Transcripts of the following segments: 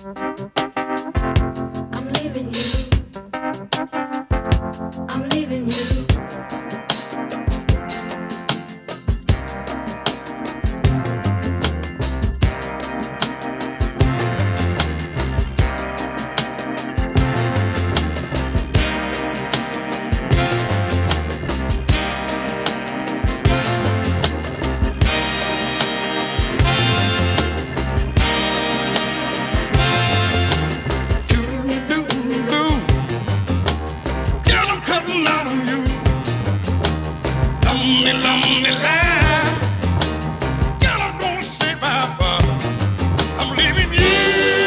I'm leaving you. I'm leaving you. Lonely line. Girl, I'm gonna say bye-bye. I'm leaving you.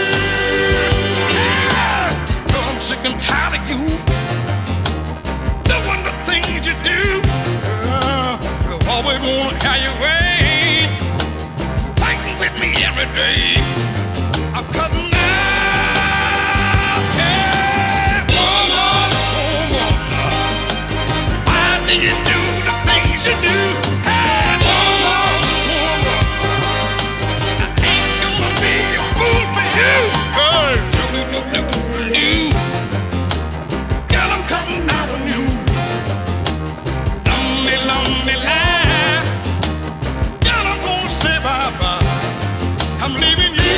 Yeah. Girl, I'm sick and tired of you. Doing the things you do. You always wanna have your way. Fighting with me every day. I'm cutting out. Yeah. Woman, woman. Why do you do the things you do? Hey, woman, woman. I ain't gonna be a fool for you. Hey, you. Girl, I'm cutting out on you. Lonely, lonely life. Girl, I'm gonna say bye-bye. I'm leaving you.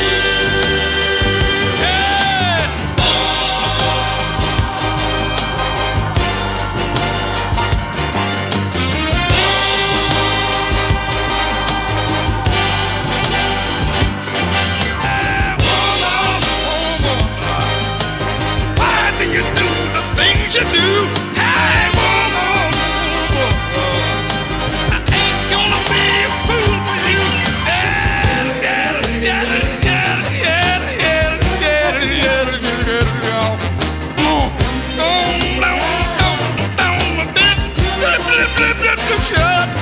Yeah. Woman, woman. Why do you do the things you do? Hey, woman, woman. I ain't gonna be a fool for you. Yeah, yeah, yeah, yeah, yeah, yeah, yeah, yeah, yeah. Don't, don't, don't, don't, don't, don't, don't, don't, don't, don't, don't, don't, don't, don't,